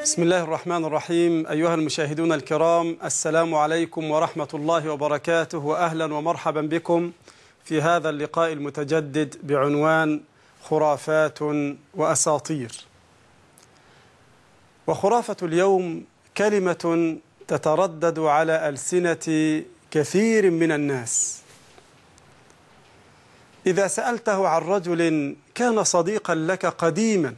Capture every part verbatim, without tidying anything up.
بسم الله الرحمن الرحيم. أيها المشاهدون الكرام، السلام عليكم ورحمة الله وبركاته، وأهلا ومرحبا بكم في هذا اللقاء المتجدد بعنوان خرافات وأساطير. وخرافة اليوم كلمة تتردد على ألسنة كثير من الناس. إذا سألته عن رجل كان صديقا لك قديما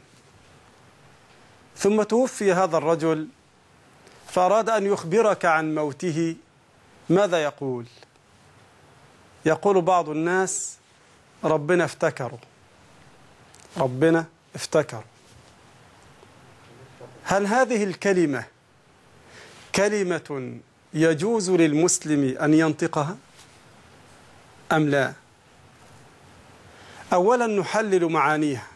ثم توفي هذا الرجل فأراد أن يخبرك عن موته، ماذا يقول؟ يقول بعض الناس: ربنا افتكره، ربنا افتكره. هل هذه الكلمة كلمة يجوز للمسلم أن ينطقها أم لا؟ أولا نحلل معانيها.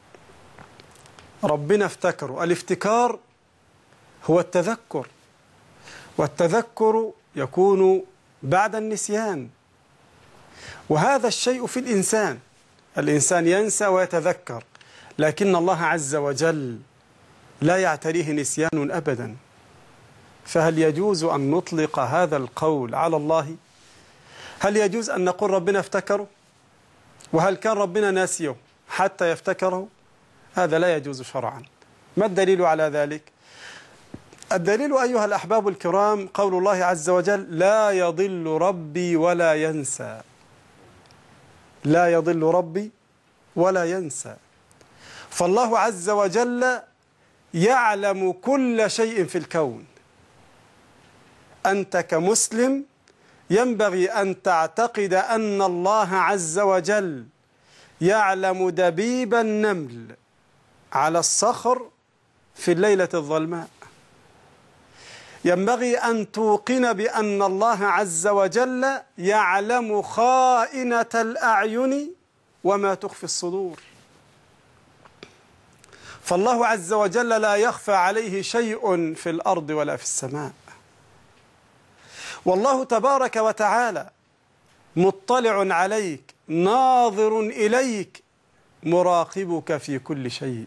ربنا افتكره، الافتكار هو التذكر، والتذكر يكون بعد النسيان، وهذا الشيء في الإنسان، الإنسان ينسى ويتذكر، لكن الله عز وجل لا يعتريه نسيان أبدا. فهل يجوز أن نطلق هذا القول على الله؟ هل يجوز أن نقول ربنا افتكره؟ وهل كان ربنا ناسيه حتى يفتكره؟ هذا لا يجوز شرعا. ما الدليل على ذلك؟ الدليل أيها الأحباب الكرام قول الله عز وجل: لا يضل ربي ولا ينسى. لا يضل ربي ولا ينسى. فالله عز وجل يعلم كل شيء في الكون. أنت كمسلم ينبغي أن تعتقد أن الله عز وجل يعلم دبيب النمل على الصخر في الليلة الظلماء. ينبغي أن توقن بأن الله عز وجل يعلم خائنة الأعين وما تخفي الصدور. فالله عز وجل لا يخفى عليه شيء في الأرض ولا في السماء. والله تبارك وتعالى مطلع عليك، ناظر إليك، مراقبك في كل شيء.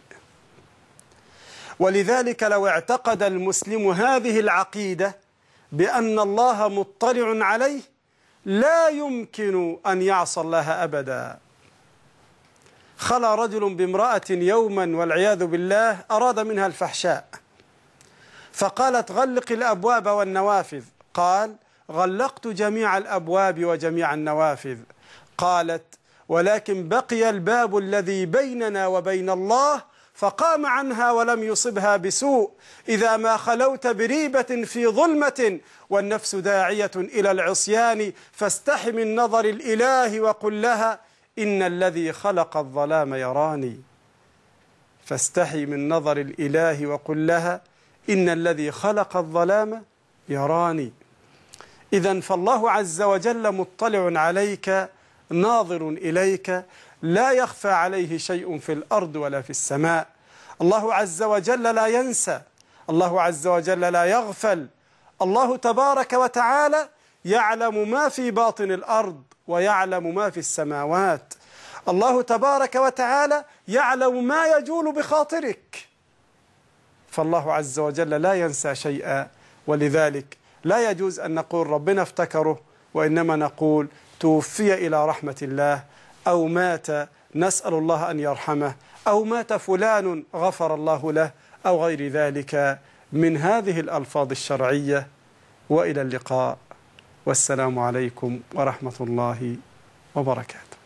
ولذلك لو اعتقد المسلم هذه العقيدة بأن الله مطلع عليه لا يمكن أن يعصى الله أبدا. خلى رجل بامرأة يوما والعياذ بالله، أراد منها الفحشاء، فقالت: غلق الأبواب والنوافذ. قال: غلقت جميع الأبواب وجميع النوافذ. قالت: ولكن بقي الباب الذي بيننا وبين الله، فقام عنها ولم يصبها بسوء. إذا ما خلوت بريبة في ظلمة والنفس داعية إلى العصيان، فاستح من نظر الإله وقل لها: إن الذي خلق الظلام يراني. فاستحي من نظر الإله وقل لها: إن الذي خلق الظلام يراني. إذن فالله عز وجل مطلع عليك، ناظر إليك، لا يخفى عليه شيء في الأرض ولا في السماء. الله عز وجل لا ينسى، الله عز وجل لا يغفل. الله تبارك وتعالى يعلم ما في باطن الأرض ويعلم ما في السماوات. الله تبارك وتعالى يعلم ما يجول بخاطرك. فالله عز وجل لا ينسى شيئا، ولذلك لا يجوز أن نقول ربنا افتكره، وإنما نقول توفي إلى رحمة الله، أو مات نسأل الله أن يرحمه، أو مات فلان غفر الله له، أو غير ذلك من هذه الألفاظ الشرعية. وإلى اللقاء، والسلام عليكم ورحمة الله وبركاته.